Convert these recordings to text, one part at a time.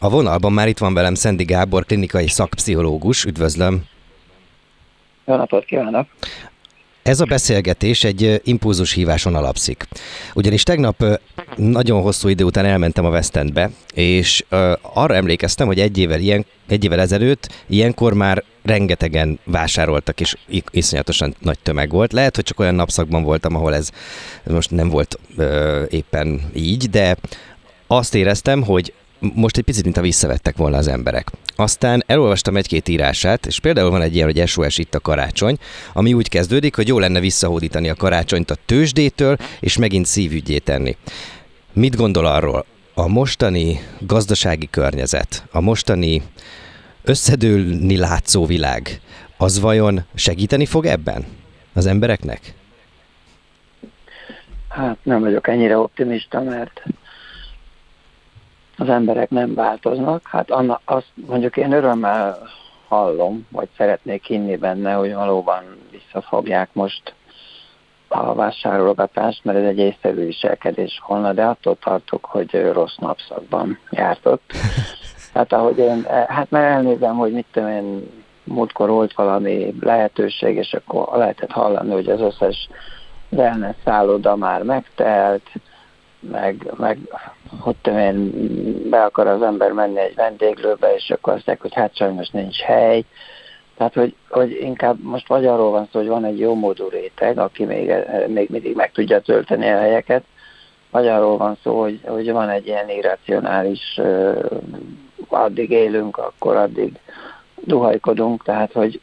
A vonalban már itt van velem Szendi Gábor, klinikai szakpszichológus. Üdvözlöm! Jó napot kívánok! Ez a beszélgetés egy impulzushíváson alapszik. Ugyanis tegnap nagyon hosszú idő után elmentem a West Endbe, és arra emlékeztem, hogy egy évvel ezelőtt ilyenkor már rengetegen vásároltak, és iszonyatosan nagy tömeg volt. Lehet, hogy csak olyan napszakban voltam, ahol ez most nem volt éppen így, de azt éreztem, hogy most egy picit, mintha visszavettek volna az emberek. Aztán elolvastam egy-két írását, és például van egy ilyen, hogy SOS itt a karácsony, ami úgy kezdődik, hogy jó lenne visszahódítani a karácsonyt a tőzsdétől, és megint szívüggyé tenni. Mit gondol arról? A mostani gazdasági környezet, a mostani összedőlni látszó világ, az vajon segíteni fog ebben az embereknek? Hát nem vagyok ennyire optimista, mert az emberek nem változnak. Hát azt mondjuk én örömmel hallom, vagy szeretnék hinni benne, hogy valóban visszafogják most a vásárolgatást, mert ez egy észszerű viselkedés volna, de attól tartok, hogy rossz napszakban jártott. Hát ahogy mert elnézem, hogy mit tudom én, múltkor volt valami lehetőség, és akkor lehetett hallani, hogy az összes wellness szálloda már megtelt, meg hogy tudom én, be akar az ember menni egy vendéglőbe, és akkor azt mondják, hogy hát sajnos nincs hely. Tehát, hogy inkább most vagy arról van szó, hogy van egy jó módú réteg, aki még mindig meg tudja tölteni a helyeket, vagy arról van szó, hogy van egy ilyen irracionális, addig élünk, akkor addig duhajkodunk, tehát, hogy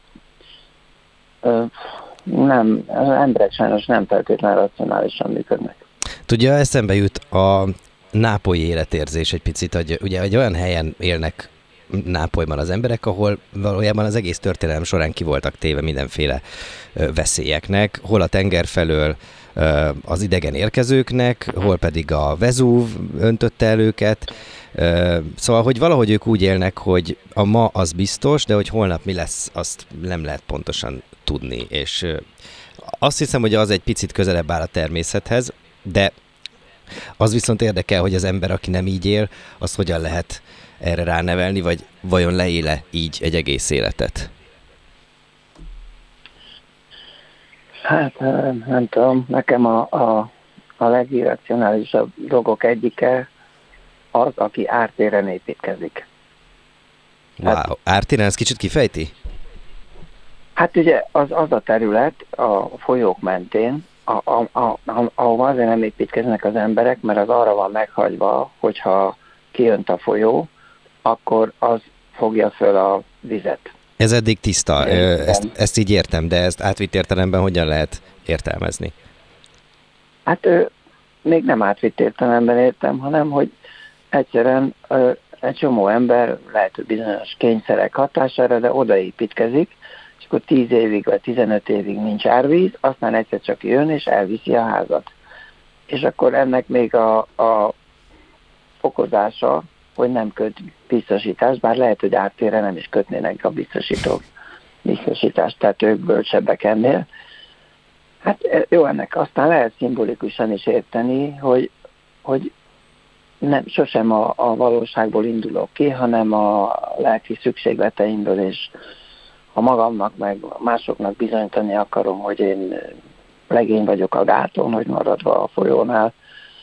nem, az emberek sajnos nem feltétlenül racionálisan működnek. Tudja, eszembe jut a nápolyi életérzés egy picit, hogy ugye egy olyan helyen élnek Nápolyban az emberek, ahol valójában az egész történelem során ki voltak téve mindenféle veszélyeknek, hol a tenger felől az idegen érkezőknek, hol pedig a Vezúv öntötte el őket. Szóval, hogy valahogy ők úgy élnek, hogy a ma az biztos, de hogy holnap mi lesz, azt nem lehet pontosan tudni. És azt hiszem, hogy az egy picit közelebb áll a természethez, de az viszont érdekel, hogy az ember, aki nem így él, azt hogyan lehet erre ránevelni, vagy vajon leéle így egy egész életet? Hát nem tudom, nekem a legirracionálisabb dolgok egyike az, aki ártéren építkezik. Wow, ártéren, ezt kicsit kifejti? Hát ugye az a terület a folyók mentén, ahol azért nem építkeznek az emberek, mert az arra van meghagyva, hogyha kijönt a folyó, akkor az fogja föl a vizet. Ez eddig tiszta, ezt így értem, de ezt átvitt értelemben hogyan lehet értelmezni? Hát még nem átvitt értelemben értem, hanem hogy egyszerűen egy csomó ember lehet, hogy bizonyos kényszerek hatására, de odaépítkezik, és akkor 10 évig vagy 15 évig nincs árvíz, aztán egyszer csak jön és elviszi a házat. És akkor ennek még a fokozása, hogy nem köt biztosítást, bár lehet, hogy ártérre nem is kötnének a biztosítók biztosítást, tehát ők bölcsebbek ennél. Hát jó, ennek aztán lehet szimbolikusan is érteni, hogy nem, sosem a valóságból indulok ki, hanem a lelki szükségleteimből, és ha magamnak meg másoknak bizonyítani akarom, hogy én legény vagyok a gáton, hogy maradva a folyónál,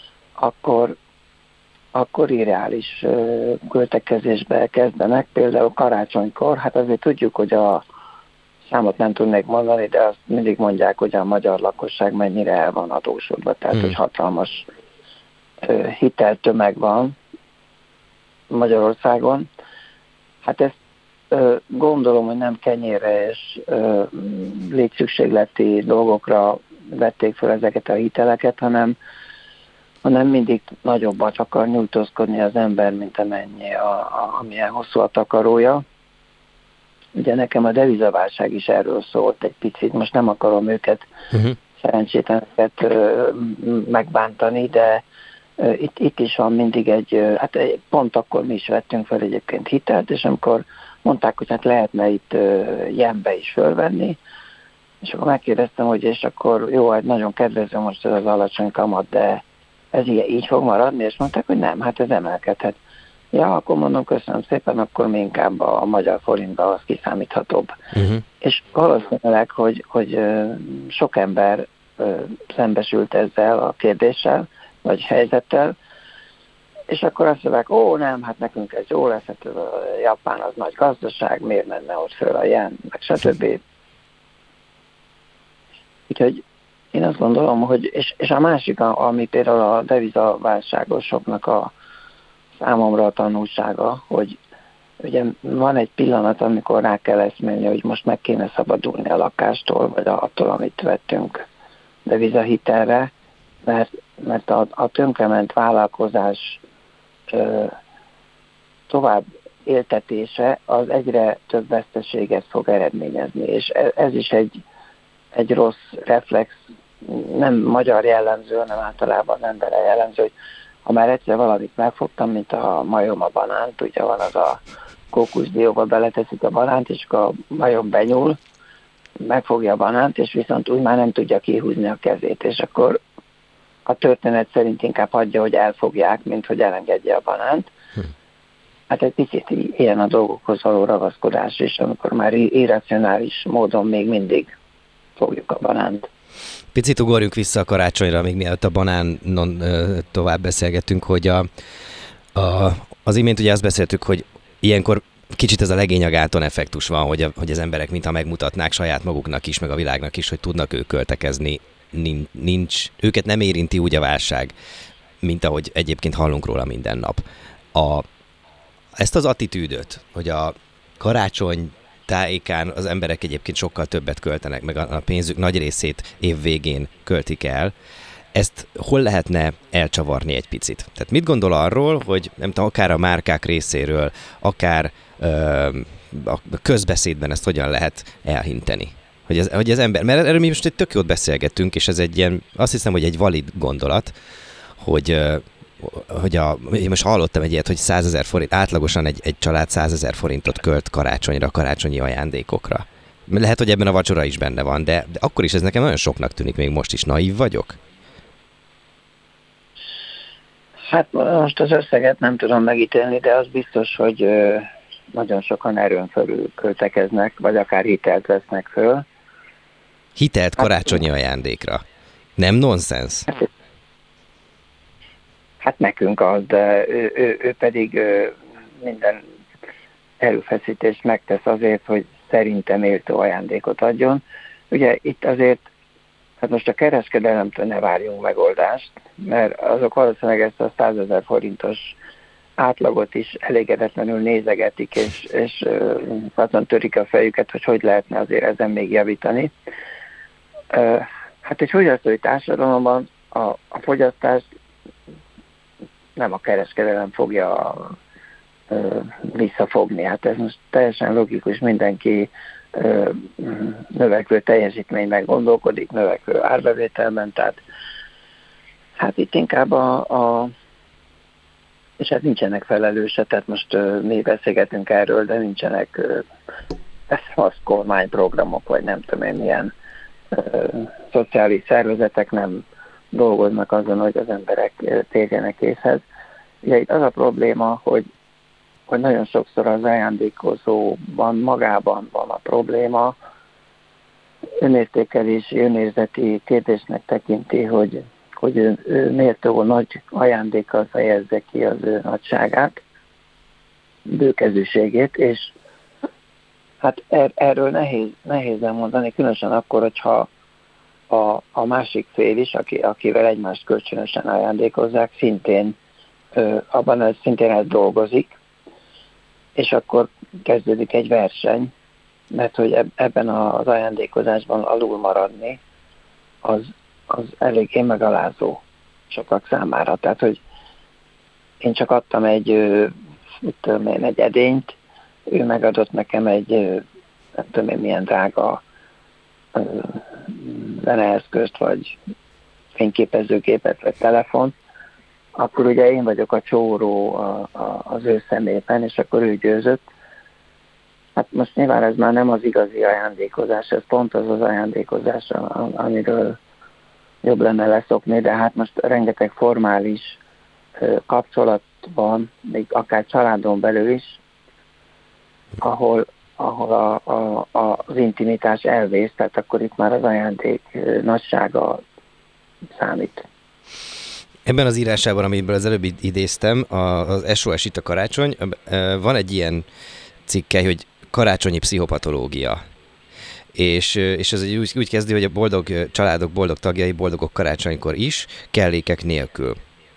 akkor irreális költekezésbe kezdenek. Például karácsonykor, hát azért tudjuk, hogy a számot nem tudnék mondani, de azt mindig mondják, hogy a magyar lakosság mennyire el van adósodva, tehát hogy hatalmas hiteltömeg van Magyarországon. Hát ezt gondolom, hogy nem kenyérre és létszükségleti dolgokra vették fel ezeket a hiteleket, hanem mindig nagyobbat akar nyújtózkodni az ember, mint amennyi amilyen hosszú a takarója. Ugye nekem a devizaválság is erről szólt egy picit, most nem akarom őket szerencsétleneket megbántani, de itt is van mindig hát pont akkor mi is vettünk fel egyébként hitelt, és amikor mondták, hogy hát lehetne itt jenbe is fölvenni, és akkor megkérdeztem, hogy és akkor jó, hát nagyon kedvező most ez az alacsony kamat, de ez így fog maradni, és mondták, hogy nem, hát ez emelkedhet. Ja, akkor mondom, köszönöm szépen, akkor mi inkább a magyar forintba az kiszámíthatóbb. És valószínűleg, hogy sok ember szembesült ezzel a kérdéssel, vagy helyzettel, és akkor azt mondják, nem, hát nekünk ez jó lesz, hát a Japán az nagy gazdaság, miért menne ott föl a jen, meg stb. Úgyhogy én azt gondolom, hogy, és a másik, ami például a devizaválságosoknak a számomra a tanulsága, hogy ugye van egy pillanat, amikor rá kell eszmélni, hogy most meg kéne szabadulni a lakástól, vagy attól, amit vettünk devizahitelre, mert a tönkrement vállalkozás tovább éltetése az egyre több veszteséget fog eredményezni, és ez is egy rossz reflex, nem magyar jellemző, hanem általában emberre jellemző, hogy ha már egyszer valamit megfogtam, mint a majom a banánt, ugye van az a kókuszdióba beleteszik a banánt, és akkor a majom benyúl, megfogja a banánt, és viszont úgy már nem tudja kihúzni a kezét, és akkor a történet szerint inkább hagyja, hogy elfogják, mint hogy elengedje a banánt. Hát egy picit ilyen a dolgokhoz való ragaszkodás is, amikor már irracionális módon még mindig fogjuk a banánt. Picit ugorjunk vissza a karácsonyra, még mielőtt a banánon tovább beszélgettünk, hogy az imént ugye azt beszéltük, hogy ilyenkor kicsit ez a legény a gáton effektus van, hogy az emberek mintha megmutatnák saját maguknak is, meg a világnak is, hogy tudnak ők költekezni. Őket nem érinti úgy a válság, mint ahogy egyébként hallunk róla minden nap. Ezt az attitűdöt, hogy a karácsony tájékán az emberek egyébként sokkal többet költenek, meg a pénzük nagy részét év végén költik el, ezt hol lehetne elcsavarni egy picit? Tehát mit gondol arról, hogy nem tudom, akár a márkák részéről, akár a közbeszédben ezt hogyan lehet elhinteni? Hogy az ember, mert erről mi most egy tök jót beszélgettünk, és ez egy ilyen, azt hiszem, hogy egy valid gondolat, hogy én most hallottam egy ilyet, hogy 100 000 forint, átlagosan egy család 100 000 forintot költ karácsonyra, karácsonyi ajándékokra. Lehet, hogy ebben a vacsora is benne van, de akkor is ez nekem nagyon soknak tűnik, még most is. Naív vagyok? Hát most az összeget nem tudom megítélni, de az biztos, hogy nagyon sokan erőn fölül költekeznek, vagy akár hitelt vesznek föl. Hitelt karácsonyi ajándékra. Nem nonsens? Hát nekünk az, de ő pedig minden erőfeszítést megtesz azért, hogy szerintem méltó ajándékot adjon. Ugye itt azért, hát most a kereskedelemtől ne várjunk megoldást, mert azok valószínűleg ezt a 100 000 forintos átlagot is elégedetlenül nézegetik, és azon törik a fejüket, hogy lehetne azért ezen még javítani. Hát egy fogyasztói társadalomban a fogyasztást nem a kereskedelem fogja visszafogni. Hát ez most teljesen logikus, mindenki növekvő teljesítményben gondolkodik, növekvő árbevételben, tehát hát itt inkább és hát nincsenek felelőse, tehát most mi beszélgetünk erről, de nincsenek az kormányprogramok, vagy nem tudom én milyen szociális szervezetek nem dolgoznak azon, hogy az emberek térjenek észhez. Ugye itt az a probléma, hogy nagyon sokszor az ajándékozóban magában van a probléma, önértékelési, önérzeti kérdésnek tekinti, hogy ő méltó nagy ajándékkal fejezze ki az ő nagyságát, bőkezűségét, és hát erről nehéz mondani, különösen akkor, hogyha a másik fél is, akivel egymást kölcsönösen ajándékozzák, szintén ez dolgozik, és akkor kezdődik egy verseny, mert hogy ebben az ajándékozásban alul maradni, az eléggé megalázó sokak számára. Tehát, hogy én csak adtam egy edényt, ő megadott nekem egy nem tudom én milyen drága zeneeszközt, vagy fényképezőgépet, vagy telefont, akkor ugye én vagyok a csóró az ő szemében, és akkor ő győzött. Hát most nyilván ez már nem az igazi ajándékozás, ez pont az ajándékozás, amiről jobb lenne leszokni, de hát most rengeteg formális kapcsolat van, még akár családon belül is, ahol az intimitás elvész, tehát akkor itt már az ajándék nagysága számít. Ebben az írásában, amiből az előbb idéztem, az SOS itt a karácsony, van egy ilyen cikke, hogy karácsonyi pszichopatológia. És ez úgy kezdő, hogy a boldog családok, boldog tagjai boldogok karácsonykor is, kellékek nélkül.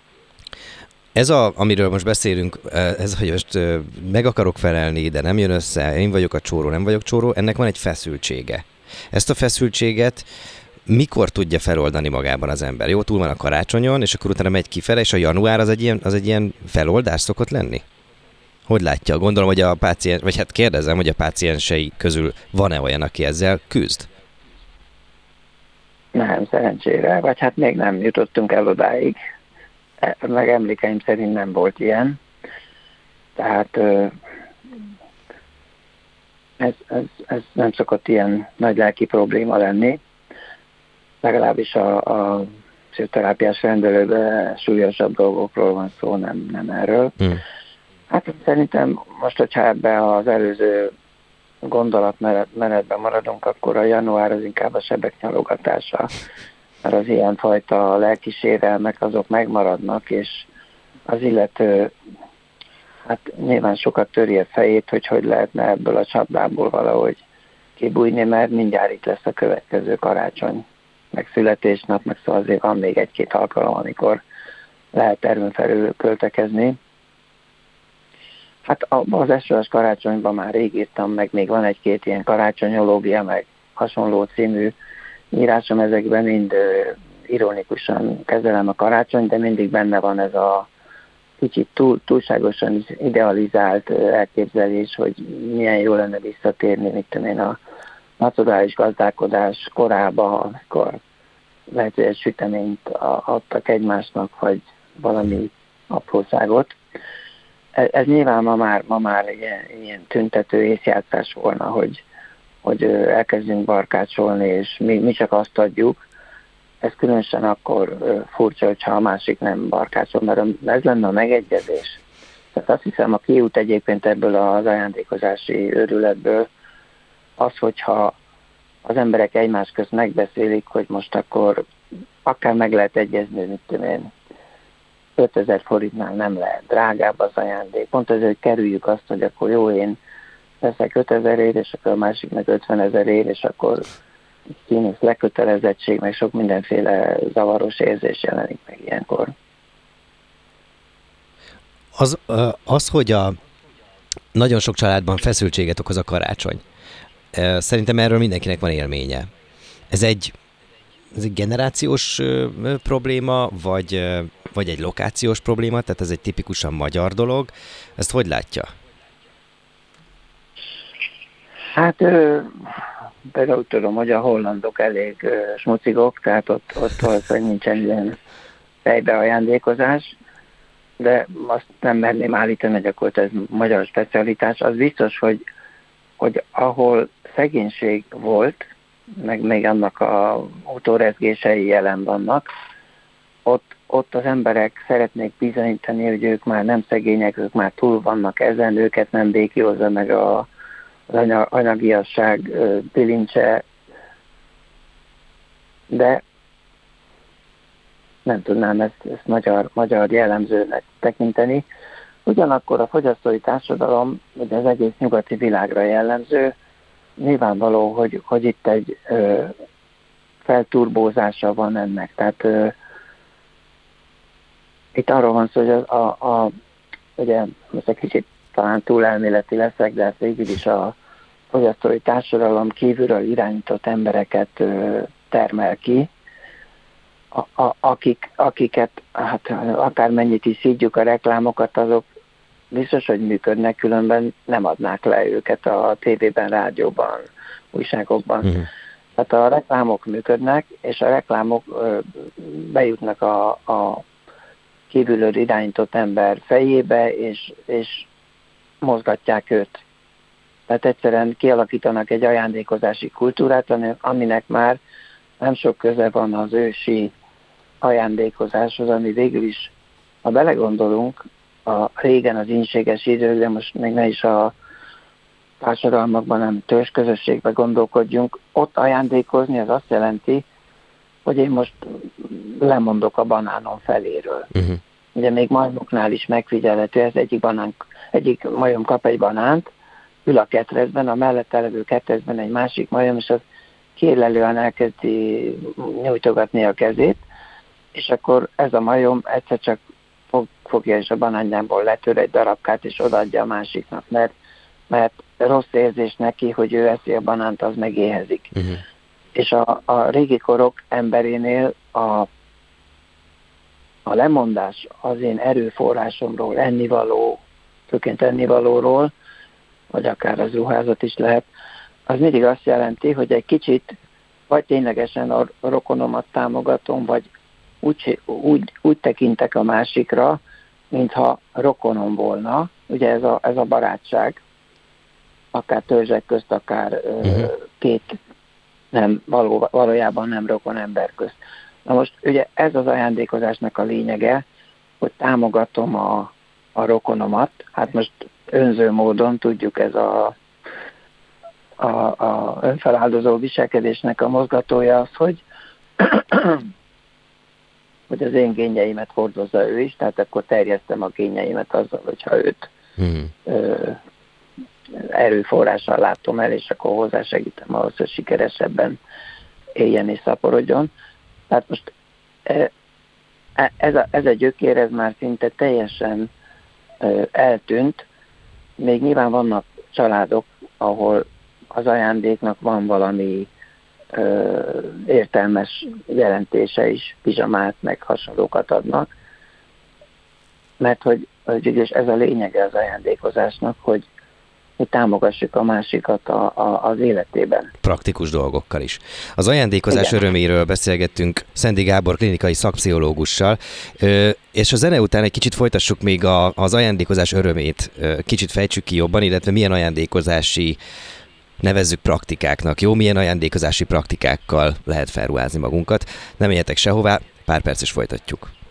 Amiről most beszélünk, ez, hogy most meg akarok felelni, de nem jön össze, én vagyok a csóró, nem vagyok csóró, ennek van egy feszültsége. Ezt a feszültséget mikor tudja feloldani magában az ember? Jó, túl van a karácsonyon, és akkor utána megy kifele, és a január az egy ilyen feloldás szokott lenni? Hogy látja? Gondolom, hogy a páciens, vagy hát kérdezem, hogy a páciensei közül van-e olyan, aki ezzel küzd? Nem, szerencsére, vagy hát még nem jutottunk el odáig. Meg emlékeim szerint nem volt ilyen. Tehát ez nem szokott ilyen nagy lelki probléma lenni. Legalábbis a pszichoterápiás rendelőben súlyosabb dolgokról van szó, nem erről. Hát szerintem most, hogyha ebbe az előző gondolatmenetben maradunk, akkor a január az inkább a sebek nyalogatása, mert az ilyenfajta lelkisérelmek azok megmaradnak, és az illető hát nyilván sokat töri a fejét, hogy lehetne ebből a csapdából valahogy kibújni, mert mindjárt itt lesz a következő karácsony, meg születésnap, meg szóval azért van még egy-két alkalom, amikor lehet erőn felül költekezni. Hát az SOS karácsonyban már rég írtam, meg még van egy-két ilyen karácsonyológia, meg hasonló című írásom, ezekben mind ironikusan kezelem a karácsony, de mindig benne van ez a kicsit túlságosan idealizált elképzelés, hogy milyen jó lenne visszatérni, mit tudom én, a nacionális gazdálkodás korába, amikor lehet, hogy egy süteményt adtak egymásnak, vagy valami apróságot. Ez nyilván ma már ilyen tüntető észjátszás volna, hogy elkezdünk barkácsolni, és mi csak azt adjuk. Ez különösen akkor furcsa, hogyha a másik nem barkácsol, mert ez lenne a megegyezés. Tehát azt hiszem, a kiút egyébként ebből az ajándékozási őrületből az, hogyha az emberek egymás közt megbeszélik, hogy most akkor akár meg lehet egyezni, mit tudom én, 5000 forintnál nem lehet, drágább az ajándék. Pont azért, hogy kerüljük azt, hogy akkor jó, én veszek 5000 ér, és akkor a másik meg 50 000 ér, és akkor kínos lekötelezettség, meg sok mindenféle zavaros érzés jelenik meg ilyenkor. Az, hogy nagyon sok családban feszültséget okoz a karácsony. Szerintem erről mindenkinek van élménye. Ez egy generációs probléma, vagy egy lokációs probléma, tehát ez egy tipikusan magyar dolog. Ezt hogy látja? Hát például tudom, hogy a hollandok elég smucigok, tehát ott valószínűleg nincsen ilyen fejbeajándékozás, de azt nem merném állítani, hogy akkor ez magyar specialitás. Az biztos, hogy ahol szegénység volt, meg még annak a utórezgései jelen vannak, ott az emberek szeretnék bizonyítani, hogy ők már nem szegények, ők már túl vannak ezen, őket nem békjózza meg az anyagiasság bilincse, de nem tudnám ezt magyar jellemzőnek tekinteni. Ugyanakkor a fogyasztói társadalom, ugye az egész nyugati világra jellemző, nyilvánvaló, hogy itt egy felturbózása van ennek. Tehát itt arról van szó, hogy ugye most egy kicsit talán túl elméleti leszek, de hát végül is a fogyasztói társadalom kívülről irányított embereket termel ki, akiket, hát akármennyit is szídjuk a reklámokat, azok biztos, hogy működnek, különben nem adnák le őket a tévében, rádióban, újságokban. Tehát a reklámok működnek, és a reklámok bejutnak a kívülről irányított ember fejébe, és mozgatják őt. Tehát egyszerűen kialakítanak egy ajándékozási kultúrát, aminek már nem sok köze van az ősi ajándékozáshoz, ami végül is, ha belegondolunk, a régen az ínséges idők, de most még ne is a társadalmakban, nem törzsközösségben gondolkodjunk. Ott ajándékozni az azt jelenti, hogy én most lemondok a banánom feléről. Uh-huh. Ugye még majmoknál is megfigyelhető, ez egyik majom kap egy banánt, ül a ketrecben, a mellette levő ketrecben egy másik majom, és az kérlelően elkezdi nyújtogatni a kezét, és akkor ez a majom egyszer csak fogja és a banánjából letör egy darabkát, és odaadja a másiknak, mert rossz érzés neki, hogy ő eszi a banánt, az megéhezik. Uh-huh. És a régi korok emberénél a lemondás az én erőforrásomról, főként ennivalóról, vagy akár az ruházat is lehet, az mindig azt jelenti, hogy egy kicsit vagy ténylegesen a rokonomat támogatom, vagy úgy tekintek a másikra, mintha rokonom volna. Ugye ez a barátság, akár törzsek közt, akár két valójában nem rokon ember közt. Na most ugye ez az ajándékozásnak a lényege, hogy támogatom a rokonomat. Hát most önző módon tudjuk, ez a önfeláldozó viselkedésnek a mozgatója az, hogy az én génjeimet hordozza ő is, tehát akkor terjesztem a génjeimet azzal, hogyha őt erőforrással látom el, és akkor hozzásegítem ahhoz, hogy sikeresebben éljen és szaporodjon. Tehát most ez a gyökér, ez már szinte teljesen eltűnt. Még nyilván vannak családok, ahol az ajándéknak van valami értelmes jelentése is, pizsamát, meg hasonlókat adnak, mert hogy ez a lényege az ajándékozásnak, hogy támogassuk a másikat az életében. Praktikus dolgokkal is. Az ajándékozás öröméről beszélgettünk Szendi Gábor klinikai szakpszichológussal, és a zene után egy kicsit folytassuk még az ajándékozás örömét, kicsit fejtsük ki jobban, illetve milyen ajándékozási, nevezzük praktikáknak, milyen ajándékozási praktikákkal lehet felruházni magunkat. Nem menjetek sehová, pár perc is folytatjuk.